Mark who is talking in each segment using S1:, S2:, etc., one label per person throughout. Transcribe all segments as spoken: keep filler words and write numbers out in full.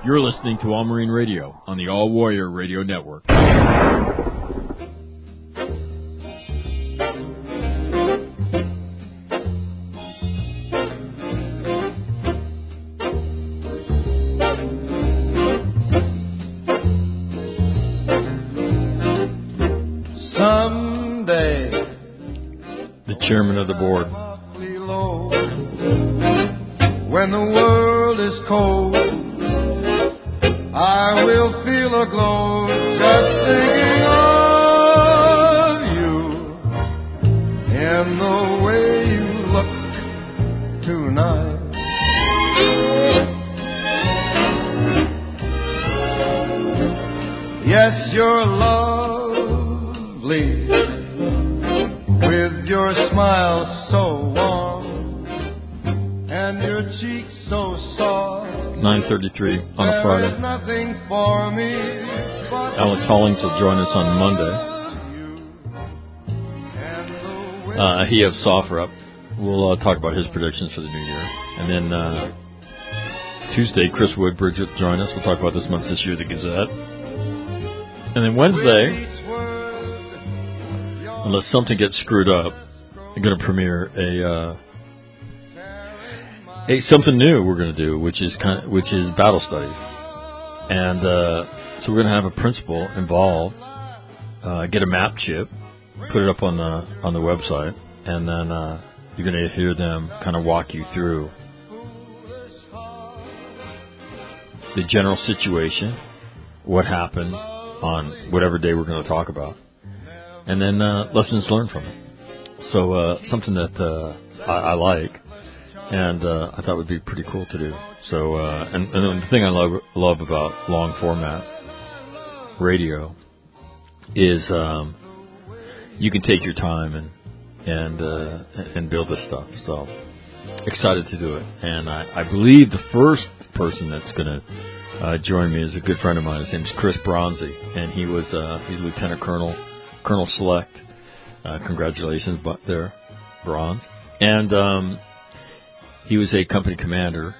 S1: You're listening to All Marine Radio on the All Warrior Radio Network.
S2: Someday,
S1: the chairman of the board.
S2: When the world is cold, I will feel a glow just thinking of you and the way you look tonight. Yes, you're lovely with your smile so warm and your cheeks so soft.
S1: nine thirty-three on a Friday.
S2: There is nothing for me but
S1: Alex Hollings will join us on Monday. Uh, he has Soffer up. We'll uh, talk about his predictions for the new year. And then uh, Tuesday, Chris Woodbridge will join us. We'll talk about this month's issue of the Gazette. And then Wednesday, unless something gets screwed up, I'm going to premiere a... Uh, Hey, something new we're going to do, which is kind of, which is battle studies, and uh, so we're going to have a principal involved, uh, get a map chip, put it up on the on the website, and then uh, you're going to hear them kind of walk you through the general situation, what happened on whatever day we're going to talk about, and then uh, lessons learned from it. So uh, something that uh, I, I like. And uh, I thought it would be pretty cool to do. So, uh, and, and the thing I love, love about long format radio is um, you can take your time and and uh, and build this stuff. So, excited to do it. And I, I believe the first person that's going to uh, join me is a good friend of mine. His name's Chris Bronzy, and he was uh, he's Lieutenant Colonel Colonel Select. Uh, congratulations, but there, bronze. And um, he was a company commander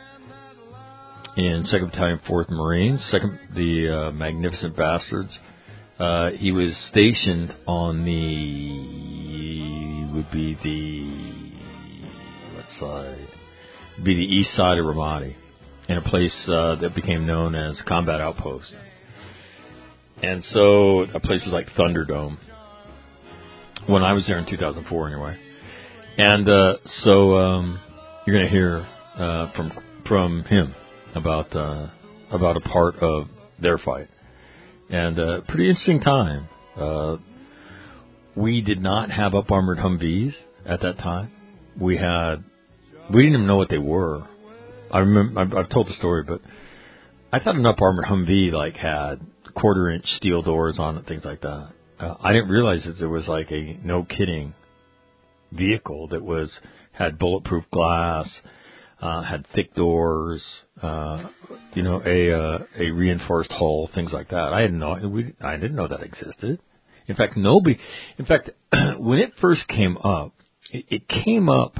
S1: in second Battalion, fourth Marines, second the uh, Magnificent Bastards. Uh, he was stationed on the would be the what side? Be the east side of Ramadi, in a place uh, that became known as Combat Outpost. And so a place was like Thunderdome when I was there in two thousand four, anyway. And uh, so. Um, You're going to hear uh, from from him about uh, about a part of their fight, and a uh, pretty interesting time. Uh, we did not have up armored Humvees at that time. We had we didn't even know what they were. I remember I've, I've told the story, but I thought an up armored Humvee like had quarter inch steel doors on it, things like that. Uh, I didn't realize that there was like a no kidding vehicle that was. Had bulletproof glass, uh, had thick doors, uh, you know, a uh, a reinforced hull, things like that. I didn't know we, I didn't know that existed. In fact, nobody. In fact, when it first came up, it, it came up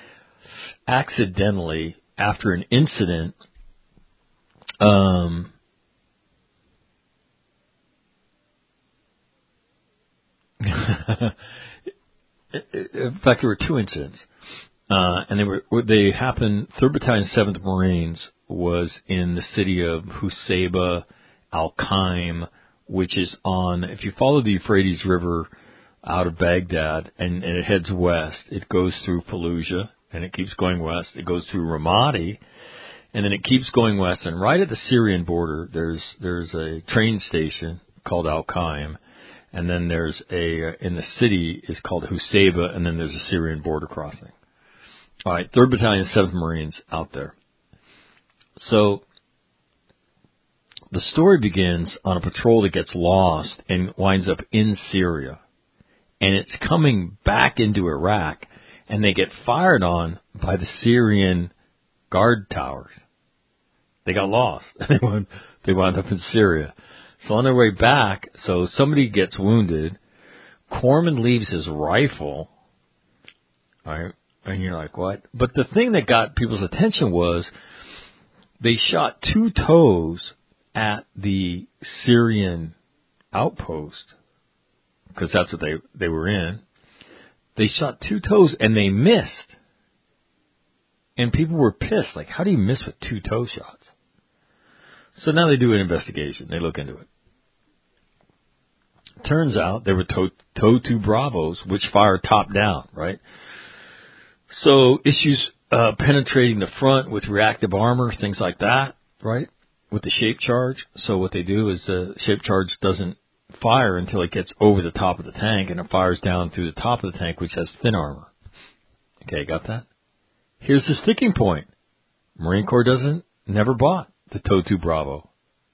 S1: accidentally after an incident. Um, in fact, there were two incidents. Uh, and they were, they happened, third Battalion, seventh Marines was in the city of Husayba al-Qaim, which is on, if you follow the Euphrates River out of Baghdad and, and it heads west, it goes through Fallujah and it keeps going west. It goes through Ramadi and then it keeps going west. And right at the Syrian border, there's, there's a train station called al-Qaim. And then there's a, in the city is called Husayba, and then there's a Syrian border crossing. All right, third Battalion, seventh Marines out there. So the story begins on a patrol that gets lost and winds up in Syria. And it's coming back into Iraq, and they get fired on by the Syrian guard towers. They got lost. They wound, they wound up in Syria. So on their way back, so somebody gets wounded. Corpsman leaves his rifle. All right. And you're like, what? But the thing that got people's attention was they shot two toes at the Syrian outpost, because that's what they, they were in. They shot two toes and they missed. And people were pissed. Like, how do you miss with two toe shots? So now they do an investigation. They look into it. Turns out they were toe, toe two Bravos, which fire top down, right? So issues uh, penetrating the front with reactive armor, things like that, right? With the shape charge. So what they do is the shape charge doesn't fire until it gets over the top of the tank, and it fires down through the top of the tank, which has thin armor. Okay, got that? Here's the sticking point. Marine Corps doesn't, never bought the Toe two Bravo.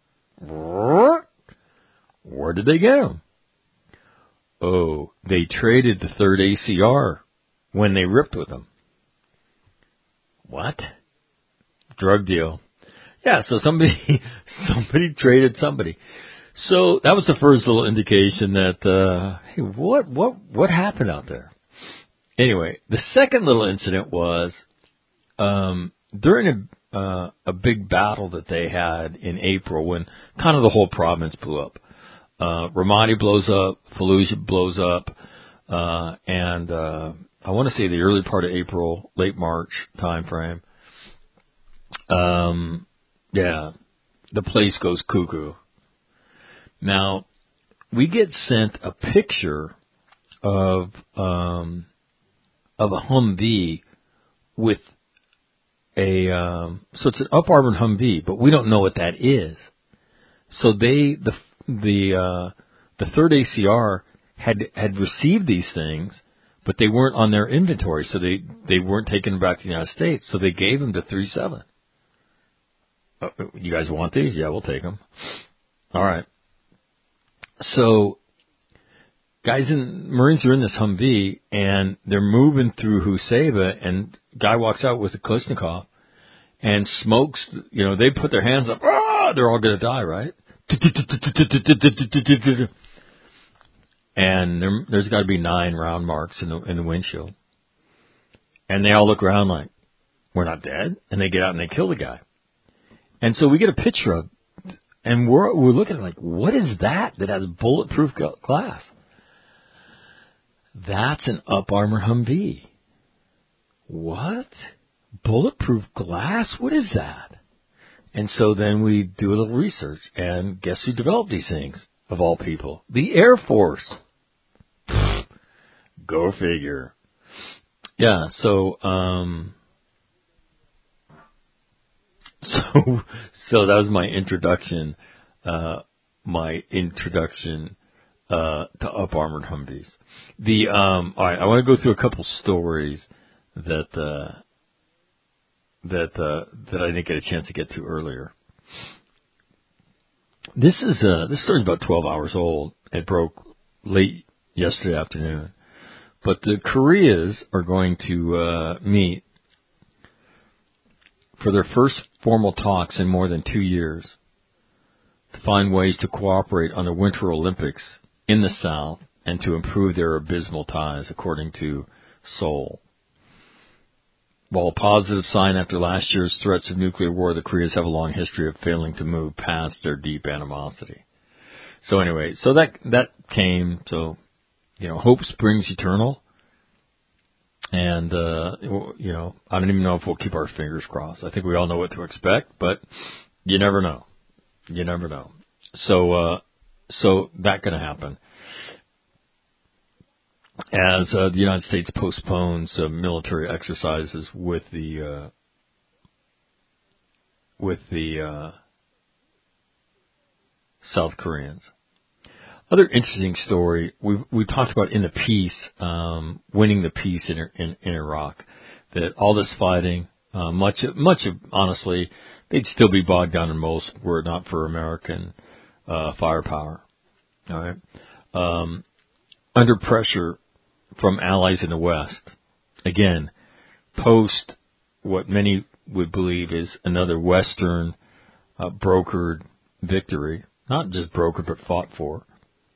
S1: Where did they get them? Oh, they traded the third A C R when they ripped with them. What? Drug deal. Yeah, so somebody somebody traded somebody. So that was the first little indication that, uh, hey, what what what happened out there? Anyway, the second little incident was um, during a uh, a big battle that they had in April when kind of the whole province blew up. Uh, Ramadi blows up, Fallujah blows up, uh, and uh, I want to say the early part of April, late March time frame. Um, yeah, the place goes cuckoo. Now, we get sent a picture of um, of a Humvee with a um, so it's an up armored Humvee, but we don't know what that is. So they the the uh, the third A C R had had received these things, but they weren't on their inventory, so they, they weren't taken back to the United States. So they gave them to three seven. Uh, you guys want these? Yeah, we'll take them. All right. So guys in Marines are in this Humvee, and they're moving through Husaybah, and guy walks out with a Kalashnikov and smokes. You know, they put their hands up. Ah, they're all going to die, right? And there, there's got to be nine round marks in the in the windshield. And they all look around like, we're not dead. And they get out and they kill the guy. And so we get a picture of, and we're we're looking at like, what is that that has bulletproof glass? That's an up armor Humvee. What? Bulletproof glass? What is that? And so then we do a little research, and guess who developed these things, of all people? The Air Force. Go figure. Yeah, so, um, so, so that was my introduction, uh, my introduction, uh, to up armored Humvees. The, um, all right, I want to go through a couple stories that, uh, that uh, that I didn't get a chance to get to earlier. This is uh, this story is about twelve hours old. It broke late yesterday afternoon. But the Koreas are going to uh, meet for their first formal talks in more than two years to find ways to cooperate on the Winter Olympics in the South and to improve their abysmal ties, according to Seoul. While a positive sign after last year's threats of nuclear war, the Koreas have a long history of failing to move past their deep animosity. So anyway, so that that came. So, you know, hope springs eternal. And, uh, you know, I don't even know if we'll keep our fingers crossed. I think we all know what to expect, but you never know. You never know. So, uh, so that going to happen. As uh, the United States postpones uh, military exercises with the uh, with the uh, South Koreans. Other interesting story we we talked about in the peace, um, winning the peace in, in in Iraq. That all this fighting, uh, much much of honestly, they'd still be bogged down in most were it not for American uh, firepower. All right, um, under pressure from allies in the West. Again, post what many would believe is another Western uh, brokered victory, not just brokered but fought for.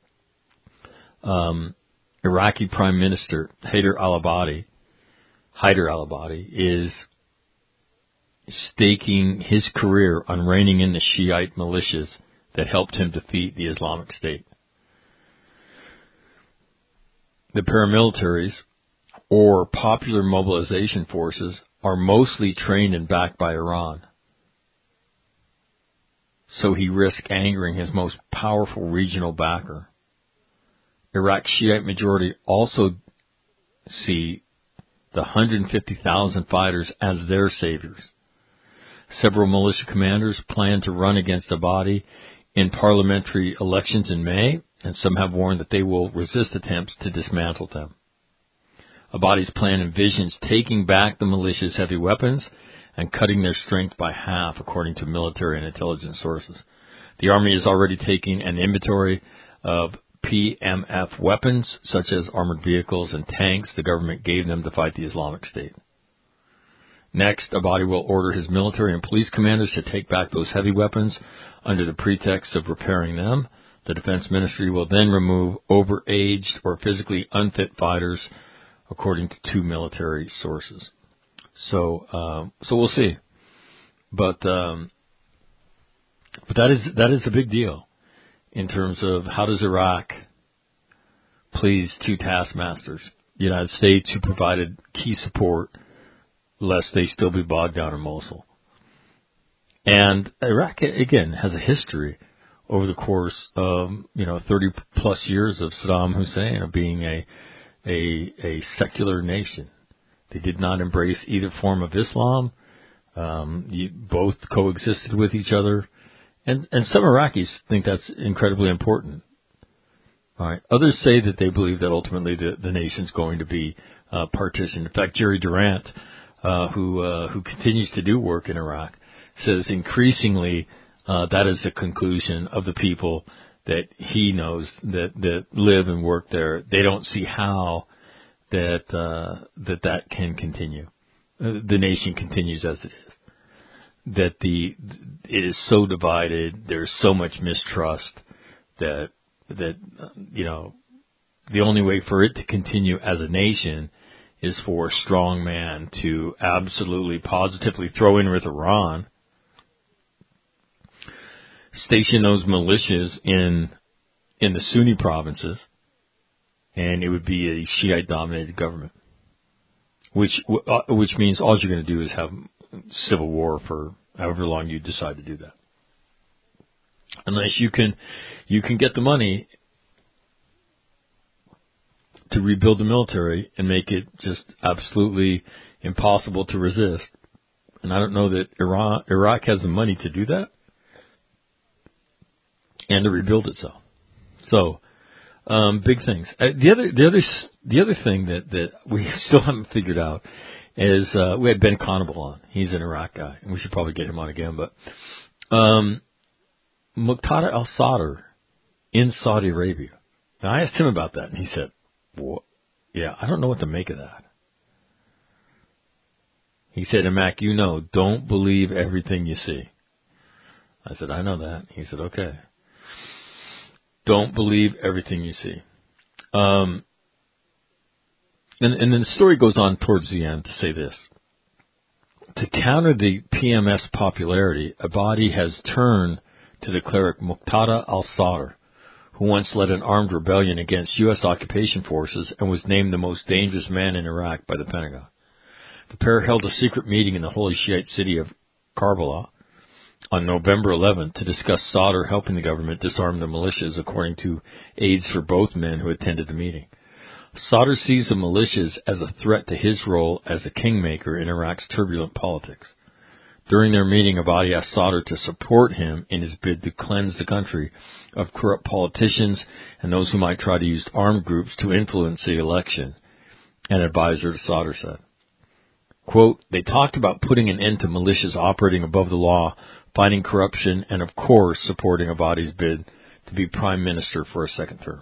S1: Um, Iraqi Prime Minister Haider al-Abadi, Haider al-Abadi is staking his career on reining in the Shiite militias that helped him defeat the Islamic State. The paramilitaries, or popular mobilization forces, are mostly trained and backed by Iran. So he risked angering his most powerful regional backer. Iraq's Shiite majority also see the one hundred fifty thousand fighters as their saviors. Several militia commanders plan to run against Abadi in parliamentary elections in May, and some have warned that they will resist attempts to dismantle them. Abadi's plan envisions taking back the militia's heavy weapons and cutting their strength by half, according to military and intelligence sources. The army is already taking an inventory of P M F weapons, such as armored vehicles and tanks the government gave them to fight the Islamic State. Next, Abadi will order his military and police commanders to take back those heavy weapons under the pretext of repairing them. The Defense Ministry will then remove overaged or physically unfit fighters, according to two military sources. So, um, so we'll see. But, um, but that is that is a big deal in terms of how does Iraq please two taskmasters, the United States, who provided key support, lest they still be bogged down in Mosul. And Iraq, again, has a history over the course of, you know, thirty plus years of Saddam Hussein of being a, a, a secular nation. They did not embrace either form of Islam. Um, you, both coexisted with each other. And, and some Iraqis think that's incredibly important. All right. Others say that they believe that ultimately the, the nation's going to be uh, partitioned. In fact, Jerry Durant, uh, who uh, who continues to do work in Iraq, says increasingly uh, that is the conclusion of the people that he knows that, that live and work there. They don't see how that uh, that that can continue. Uh, the nation continues as it is. That the it is so divided. There's so much mistrust that that uh, you know the only way for it to continue as a nation is for a strong man to absolutely positively throw in with Iran, station those militias in in the Sunni provinces, and it would be a Shiite-dominated government, which uh, which means all you're going to do is have civil war for however long you decide to do that. Unless you can you can get the money to rebuild the military and make it just absolutely impossible to resist. And I don't know that Iran, Iraq has the money to do that and to rebuild itself. So, um, big things. Uh, the other, the other, the other thing that, that we still haven't figured out is, uh, we had Ben Conable on. He's an Iraq guy, and we should probably get him on again, but, um, Muqtada al-Sadr in Saudi Arabia. Now, I asked him about that, and he said, well, yeah, I don't know what to make of that. He said, and Mac, you know, don't believe everything you see. I said, I know that. He said, okay. Don't believe everything you see. Um, and, and then the story goes on towards the end to say this. To counter the P M S popularity, Abadi has turned to the cleric Muqtada al-Sadr, who once led an armed rebellion against U S occupation forces and was named the most dangerous man in Iraq by the Pentagon. The pair held a secret meeting in the holy Shiite city of Karbala on November eleventh to discuss Sadr helping the government disarm the militias, according to aides for both men who attended the meeting. Sadr sees the militias as a threat to his role as a kingmaker in Iraq's turbulent politics. During their meeting, Abadi asked Sadr to support him in his bid to cleanse the country of corrupt politicians and those who might try to use armed groups to influence the election. An advisor to Sadr said, quote, they talked about putting an end to militias operating above the law, fighting corruption, and of course supporting Abadi's bid to be prime minister for a second term.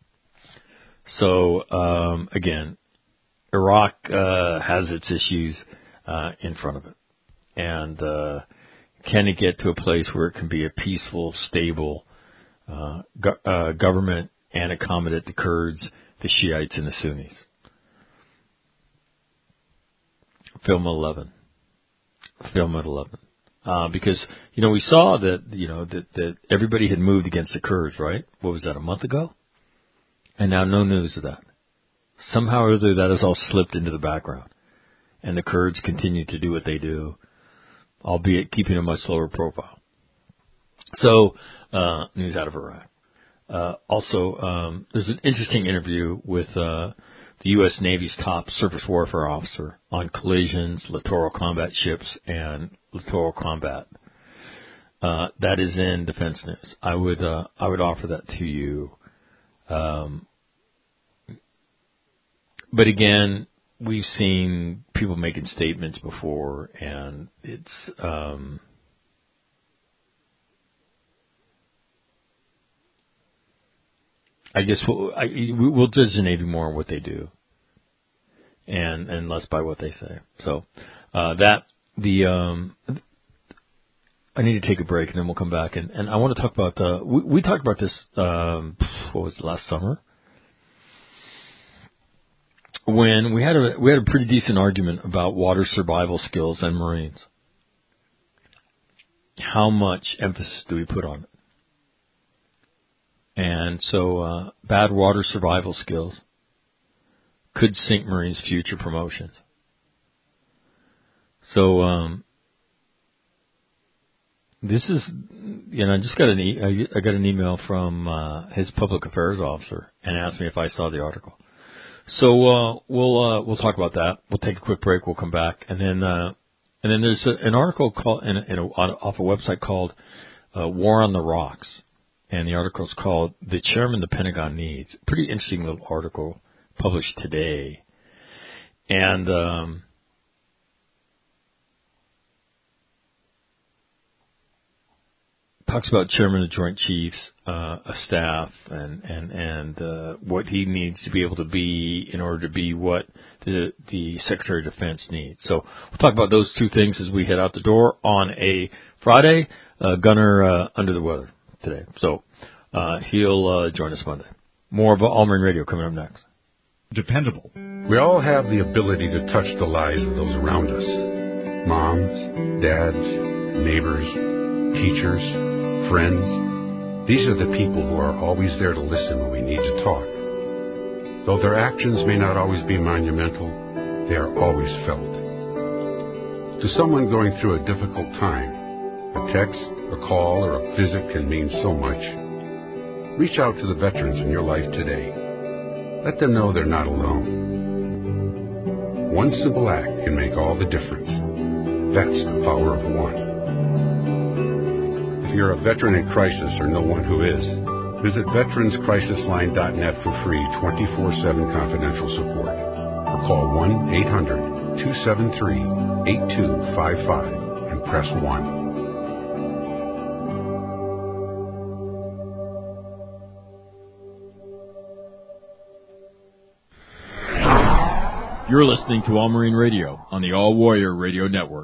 S1: So, um, again, Iraq uh, has its issues uh, in front of it. And uh, can it get to a place where it can be a peaceful, stable uh, go- uh, government and accommodate the Kurds, the Shiites, and the Sunnis? Film eleven. fulfillment eleven. Uh, because, you know, we saw that, you know, that, that everybody had moved against the Kurds, right? What was that, a month ago? And now no news of that. Somehow or other that has all slipped into the background. And the Kurds continue to do what they do, albeit keeping a much lower profile. So, uh, news out of Iraq. Uh, also, um, there's an interesting interview with, uh, the U S Navy's top surface warfare officer on collisions, littoral combat ships, and littoral combat. Uh, that is in Defense News. I would, uh, I would offer that to you. Um, but again, we've seen people making statements before, and it's, um, I guess we'll, I, we'll judge the Navy more on what they do, and and less by what they say. So uh, that the um, I need to take a break, and then we'll come back, and, and I want to talk about uh, we, we talked about this. Um, what was it, last summer when we had a we had a pretty decent argument about water survival skills and Marines. How much emphasis do we put on it? And so, uh, bad water survival skills could sink Marines' future promotions. So, um, this is, you know, I just got an, e- I got an email from, uh, his public affairs officer and asked me if I saw the article. So, uh, we'll, uh, we'll talk about that. We'll take a quick break. We'll come back. And then, uh, and then there's a, an article called, in a, in a, off a website called, uh, War on the Rocks. And the article is called "The Chairman the Pentagon Needs." Pretty interesting little article published today. And um, talks about Chairman of the Joint Chiefs uh, of Staff and, and, and uh, what he needs to be able to be in order to be what the, the Secretary of Defense needs. So we'll talk about those two things as we head out the door on a Friday. Uh, Gunner uh, under the weather today. So uh, he'll uh, join us Monday. More of All Marine Radio coming up next.
S3: Dependable.
S4: We all have the ability to touch the lives of those around us. Moms, dads, neighbors, teachers, friends. These are the people who are always there to listen when we need to talk. Though their actions may not always be monumental, they are always felt. To someone going through a difficult time, a text, a call, or a visit can mean so much. Reach out to the veterans in your life today. Let them know they're not alone. One simple act can make all the difference. That's the power of one. If you're a veteran in crisis or know one who is, visit veterans crisis line dot net for free twenty-four seven confidential support. Or call one eight hundred two seven three eight two five five and press one.
S1: You're listening to All Marine Radio on the All Warrior Radio Network.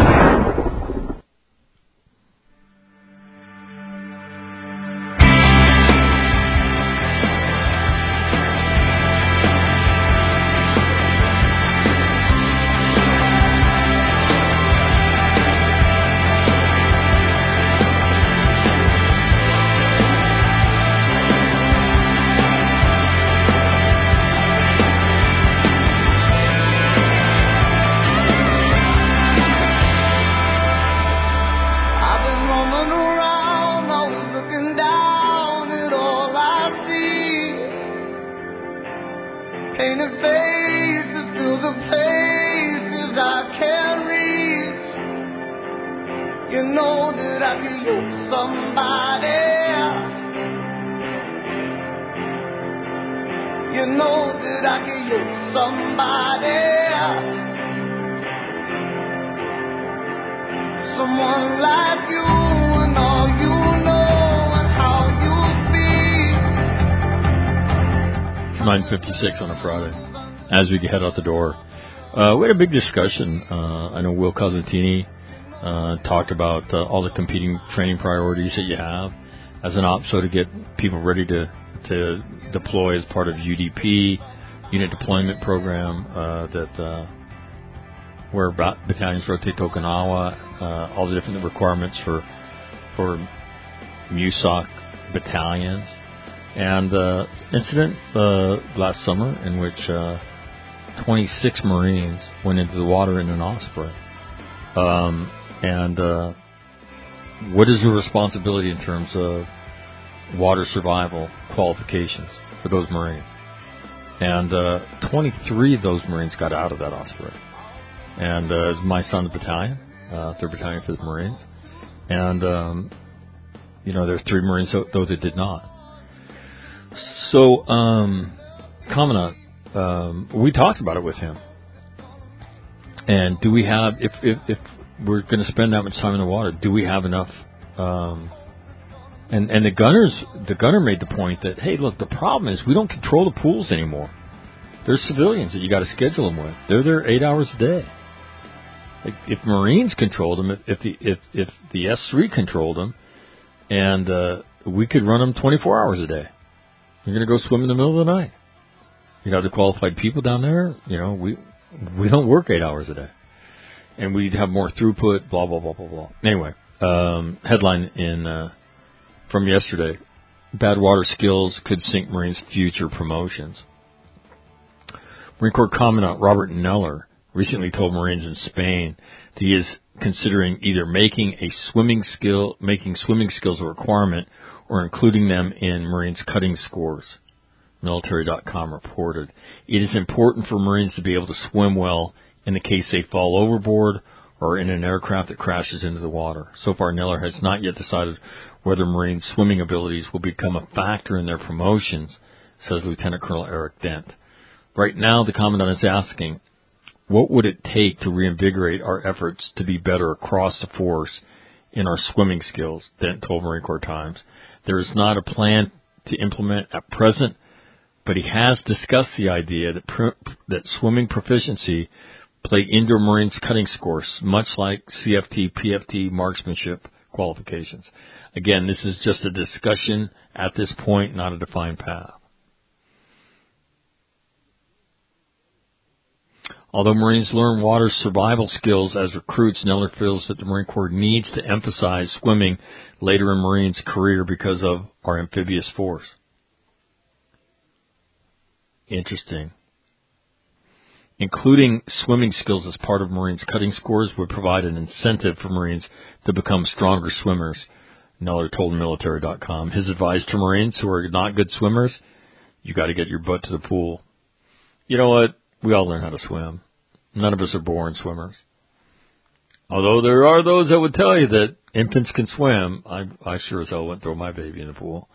S1: nine fifty-six on a Friday as we head out the door. Uh, we had a big discussion. Uh, I know Will Cosentini uh, talked about uh, all the competing training priorities that you have as an op, so to get people ready to, to deploy as part of U D P, Unit Deployment Program, uh, that uh, where battalions rotate to Okinawa, uh, all the different requirements for for MUSOC battalions, and uh, incident uh, last summer in which uh, twenty-six Marines went into the water in an Osprey. Um, and uh, what is the responsibility in terms of water survival qualifications for those Marines? And uh, twenty-three of those Marines got out of that Osprey. And uh, it's my son's battalion, uh, third Battalion, fifth Marines. And, um, you know, there's three Marines, though that did not. So, um, Commandant, um, we talked about it with him. And do we have, if if, if we're going to spend that much time in the water, do we have enough? Um, and and the gunners, the gunner made the point that, hey, look, the problem is we don't control the pools anymore. There's civilians that you got to schedule them with. They're there eight hours a day. Like, if Marines controlled them, if, if the if if the S three controlled them, and uh, we could run them twenty-four hours a day. You're going to go swim in the middle of the night. You have the qualified people down there. You know, we we don't work eight hours a day, and we'd have more throughput. Blah blah blah blah blah. Anyway, um, headline in uh, from yesterday: bad water skills could sink Marines' future promotions. Marine Corps Commandant Robert Neller recently told Marines in Spain that he is considering either making a swimming skill, making swimming skills a requirement, or including them in Marines' cutting scores. Military dot com reported, it is important for Marines to be able to swim well in the case they fall overboard or in an aircraft that crashes into the water. So far, Neller has not yet decided whether Marines' swimming abilities will become a factor in their promotions, says Lieutenant Colonel Eric Dent. Right now, the Commandant is asking, what would it take to reinvigorate our efforts to be better across the force in our swimming skills, Dent told Marine Corps Times. There is not a plan to implement at present, but he has discussed the idea that pr- that swimming proficiency play into Marines' cutting scores, much like C F T, P F T marksmanship qualifications. Again, this is just a discussion at this point, not a defined path. Although Marines learn water survival skills as recruits, Neller feels that the Marine Corps needs to emphasize swimming later in Marines' career because of our amphibious force. Interesting. Including swimming skills as part of Marines' cutting scores would provide an incentive for Marines to become stronger swimmers, Neller told military dot com. His advice to Marines who are not good swimmers, you got to get your butt to the pool. You know what? We all learn how to swim. None of us are born swimmers. Although there are those that would tell you that infants can swim, I, I sure as hell wouldn't throw my baby in the pool.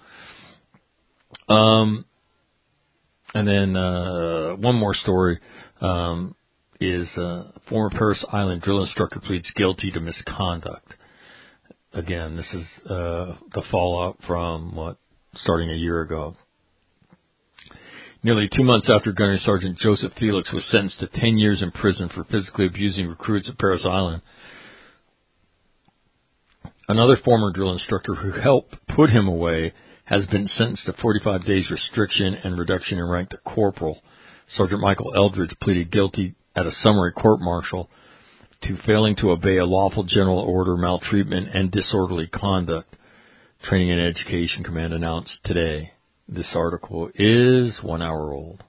S1: Um, and then uh, one more story um, is uh, former Parris Island drill instructor pleads guilty to misconduct. Again, this is uh, the fallout from what starting a year ago. Nearly two months after Gunnery Sergeant Joseph Felix was sentenced to ten years in prison for physically abusing recruits at Parris Island, another former drill instructor who helped put him away has been sentenced to forty-five days restriction and reduction in rank to corporal. Sergeant Michael Eldridge pleaded guilty at a summary court-martial to failing to obey a lawful general order, maltreatment, and disorderly conduct, Training and Education Command announced today. This article is one hour old.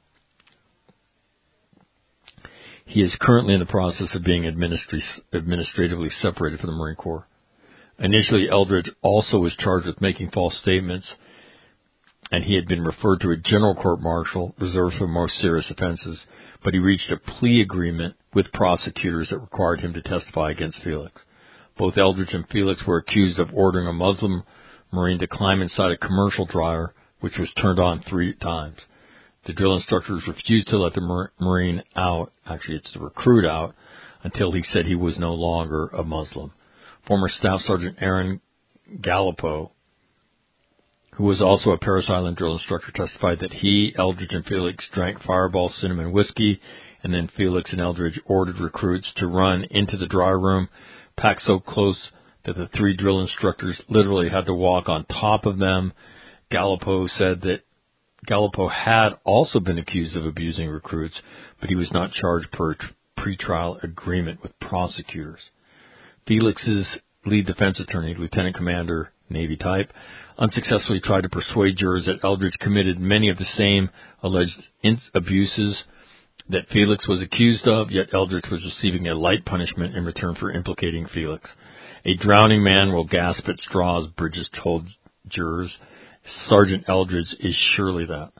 S1: He is currently in the process of being administri- administratively separated from the Marine Corps. Initially, Eldridge also was charged with making false statements, and he had been referred to a general court-martial reserved for most serious offenses, but he reached a plea agreement with prosecutors that required him to testify against Felix. Both Eldridge and Felix were accused of ordering a Muslim Marine to climb inside a commercial dryer, which was turned on three times. The drill instructors refused to let the Marine out, actually it's the recruit out, until he said he was no longer a Muslim. Former Staff Sergeant Aaron Gallipo, who was also a Parris Island drill instructor, testified that he, Eldridge, and Felix drank Fireball cinnamon whiskey, and then Felix and Eldridge ordered recruits to run into the dry room, packed so close that the three drill instructors literally had to walk on top of them. Gallipo said that Gallipo had also been accused of abusing recruits, but he was not charged per pretrial agreement with prosecutors. Felix's lead defense attorney, Lieutenant Commander, Navy type, unsuccessfully tried to persuade jurors that Eldridge committed many of the same alleged abuses that Felix was accused of, yet Eldridge was receiving a light punishment in return for implicating Felix. A drowning man will gasp at straws, Bridges told jurors. Sergeant Eldridge is surely that.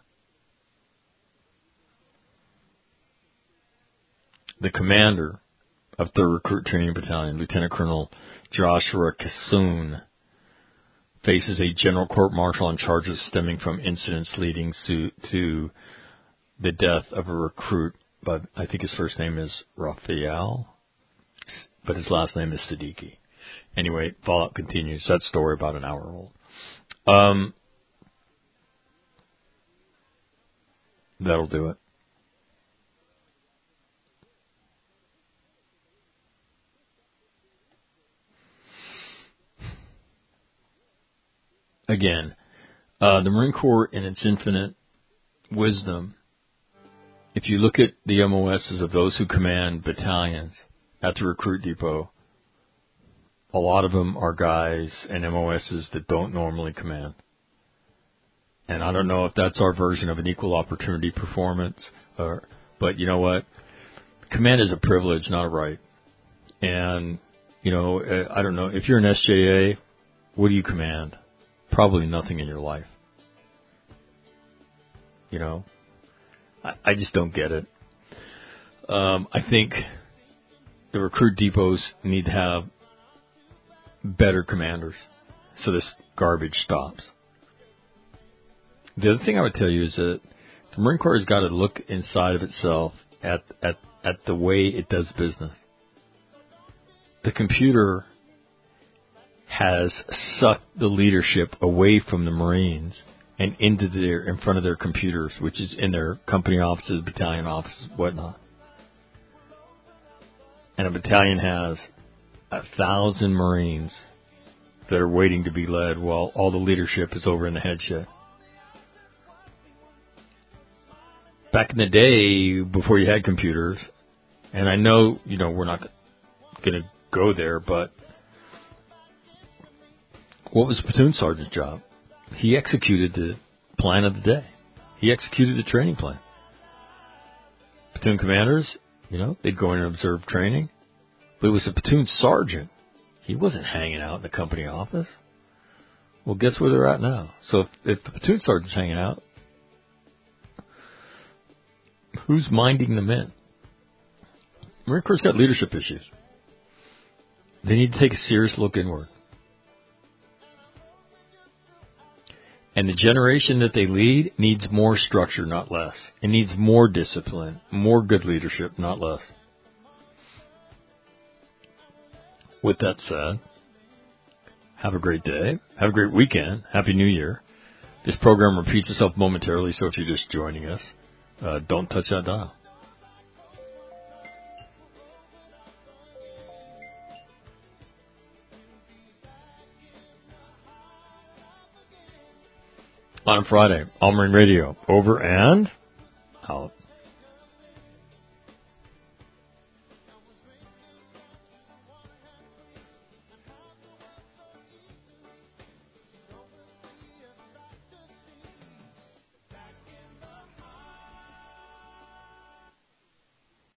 S1: The commander of third Recruit Training Battalion, Lieutenant Colonel Joshua Kassoon, faces a general court-martial on charges stemming from incidents leading to, to the death of a recruit, but I think his first name is Raphael, but his last name is Siddiqui. Anyway, Fallout continues. That story about an hour old. Um, that'll do it. Again, uh, the Marine Corps in its infinite wisdom, if you look at the M O Ss of those who command battalions at the recruit depot, a lot of them are guys and M O Ss that don't normally command. And I don't know if that's our version of an equal opportunity performance, or, but you know what? Command is a privilege, not a right. And, you know, I don't know, if you're an S J A, what do you command? Probably nothing in your life. You know, I, I just don't get it. Um, I think the recruit depots need to have better commanders so this garbage stops. The other thing I would tell you is that the Marine Corps has got to look inside of itself at, at, at the way it does business. The computer has sucked the leadership away from the Marines and into their, in front of their computers, which is in their company offices, battalion offices, whatnot. And a battalion has a thousand Marines that are waiting to be led while all the leadership is over in the head shed. Back in the day, before you had computers, and I know, you know, we're not going to go there, but what was the platoon sergeant's job? He executed the plan of the day. He executed the training plan. Platoon commanders, you know, they'd go in and observe training. But it was the platoon sergeant. He wasn't hanging out in the company office. Well, guess where they're at now? So if, if the platoon sergeant's hanging out, who's minding the men? Marine Corps got leadership issues. They need to take a serious look inward. And the generation that they lead needs more structure, not less. It needs more discipline, more good leadership, not less. With that said, have a great day. Have a great weekend. Happy New Year. This program repeats itself momentarily, so if you're just joining us, uh, don't touch that dial. On Friday, All Marine Radio, over and out.